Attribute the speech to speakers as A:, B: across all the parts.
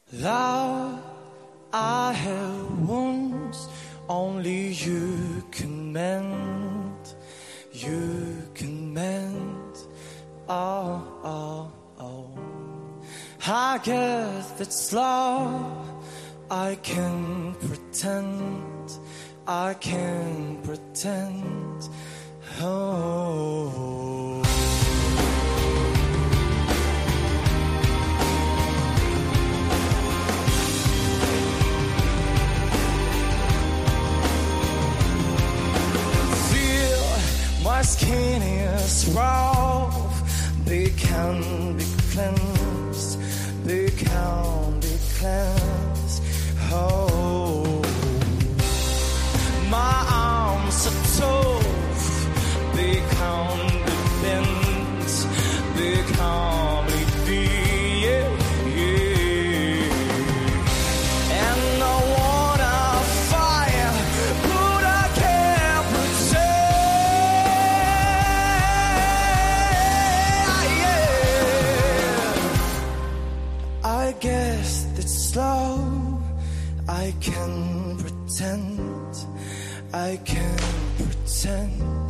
A: Love, I have wounds only you can mend. You can mend. Oh, oh, oh. I guess it's love. I can pretend. I can pretend. Oh. My skin is rough, they can be cleansed, they can be cleansed. Oh, my arms are tough, they can be bent, they can be beat, yeah, yeah. And I wanna fire, but I can't pretend. I guess it's love. I can pretend. I can pretend.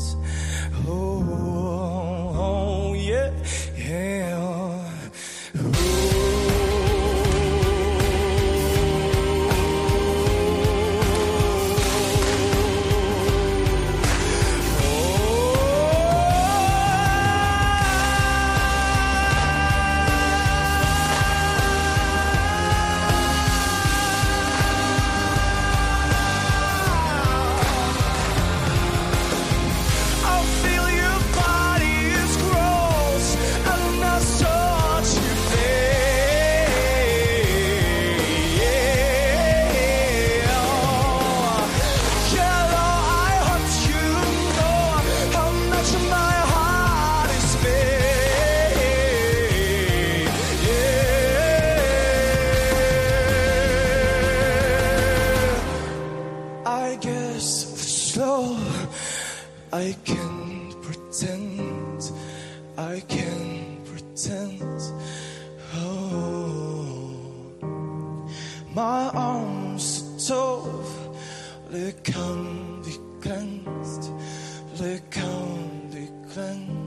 A: Oh, oh yeah, yeah. I guess it's love. I can pretend. I can pretend. Oh, my arms are tough. They can be cleansed. They can be cleansed.